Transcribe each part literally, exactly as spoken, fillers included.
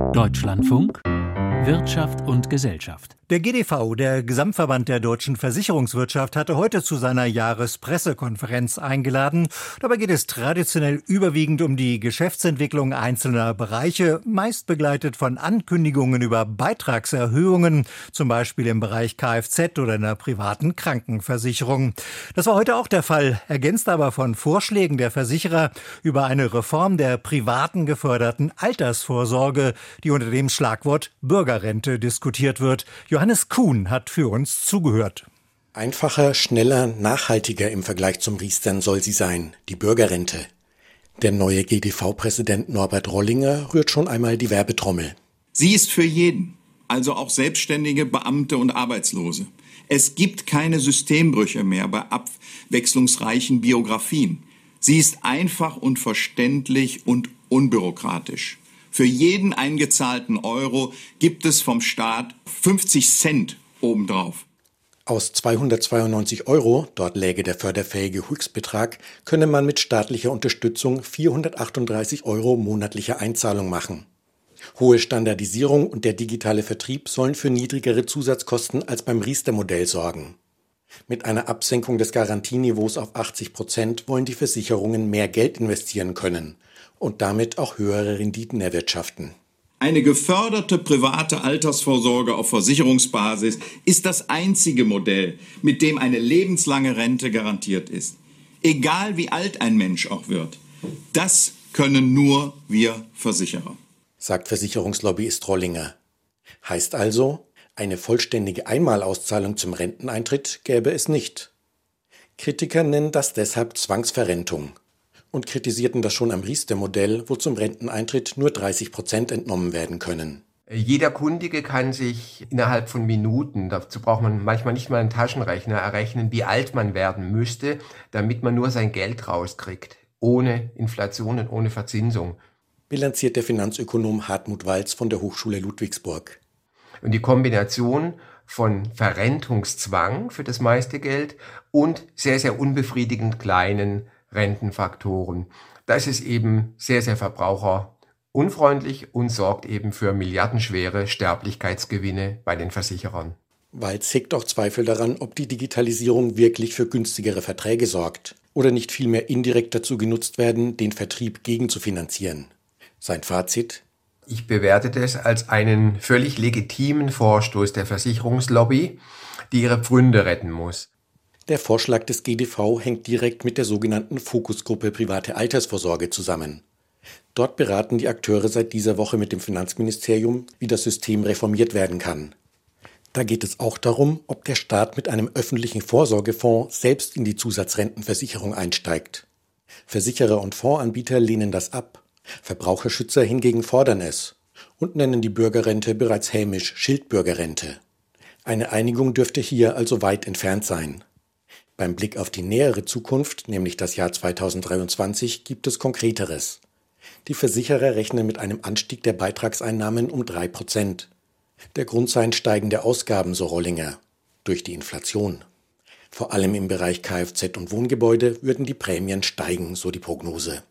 Deutschlandfunk Wirtschaft und Gesellschaft. Der G D V, der Gesamtverband der deutschen Versicherungswirtschaft, hatte heute zu seiner Jahrespressekonferenz eingeladen. Dabei geht es traditionell überwiegend um die Geschäftsentwicklung einzelner Bereiche, meist begleitet von Ankündigungen über Beitragserhöhungen, zum Beispiel im Bereich Kfz oder in der privaten Krankenversicherung. Das war heute auch der Fall, ergänzt aber von Vorschlägen der Versicherer über eine Reform der privaten geförderten Altersvorsorge, die unter dem Schlagwort Bürgerrente diskutiert wird. Johannes Kuhn hat für uns zugehört. Einfacher, schneller, nachhaltiger im Vergleich zum Riestern soll sie sein, die Bürgerrente. Der neue G D V-Präsident Norbert Rollinger rührt schon einmal die Werbetrommel. Sie ist für jeden, also auch Selbstständige, Beamte und Arbeitslose. Es gibt keine Systembrüche mehr bei abwechslungsreichen Biografien. Sie ist einfach und verständlich und unbürokratisch. Für jeden eingezahlten Euro gibt es vom Staat fünfzig Cent obendrauf. Aus zweihundertzweiundneunzig Euro, dort läge der förderfähige Höchstbetrag, könne man mit staatlicher Unterstützung vierhundertachtunddreißig Euro monatliche Einzahlung machen. Hohe Standardisierung und der digitale Vertrieb sollen für niedrigere Zusatzkosten als beim Riester-Modell sorgen. Mit einer Absenkung des Garantieniveaus auf achtzig Prozent wollen die Versicherungen mehr Geld investieren können und damit auch höhere Renditen erwirtschaften. Eine geförderte private Altersvorsorge auf Versicherungsbasis ist das einzige Modell, mit dem eine lebenslange Rente garantiert ist. Egal wie alt ein Mensch auch wird. Das können nur wir Versicherer, sagt Versicherungslobbyist Rollinger. Heißt also, eine vollständige Einmalauszahlung zum Renteneintritt gäbe es nicht. Kritiker nennen das deshalb Zwangsverrentung und kritisierten das schon am Riester-Modell, wo zum Renteneintritt nur dreißig Prozent entnommen werden können. Jeder Kundige kann sich innerhalb von Minuten, dazu braucht man manchmal nicht mal einen Taschenrechner, errechnen, wie alt man werden müsste, damit man nur sein Geld rauskriegt, ohne Inflation und ohne Verzinsung. Bilanziert der Finanzökonom Hartmut Walz von der Hochschule Ludwigsburg. Und die Kombination von Verrentungszwang für das meiste Geld und sehr, sehr unbefriedigend kleinen Rentenfaktoren. Das ist eben sehr, sehr verbraucherunfreundlich und sorgt eben für milliardenschwere Sterblichkeitsgewinne bei den Versicherern. Walz hegt auch Zweifel daran, ob die Digitalisierung wirklich für günstigere Verträge sorgt oder nicht vielmehr indirekt dazu genutzt werden, den Vertrieb gegenzufinanzieren. Sein Fazit: Ich bewerte das als einen völlig legitimen Vorstoß der Versicherungslobby, die ihre Pfründe retten muss. Der Vorschlag des G D V hängt direkt mit der sogenannten Fokusgruppe Private Altersvorsorge zusammen. Dort beraten die Akteure seit dieser Woche mit dem Finanzministerium, wie das System reformiert werden kann. Da geht es auch darum, ob der Staat mit einem öffentlichen Vorsorgefonds selbst in die Zusatzrentenversicherung einsteigt. Versicherer und Fondsanbieter lehnen das ab. Verbraucherschützer hingegen fordern es und nennen die Bürgerrente bereits hämisch Schildbürgerrente. Eine Einigung dürfte hier also weit entfernt sein. Beim Blick auf die nähere Zukunft, nämlich das Jahr zweitausenddreiundzwanzig, gibt es Konkreteres. Die Versicherer rechnen mit einem Anstieg der Beitragseinnahmen um drei Prozent. Der Grund seien steigende Ausgaben, so Rollinger, durch die Inflation. Vor allem im Bereich Kfz und Wohngebäude würden die Prämien steigen, so die Prognose.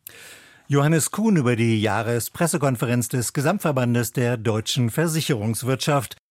Johannes Kuhn über die Jahrespressekonferenz des Gesamtverbandes der deutschen Versicherungswirtschaft.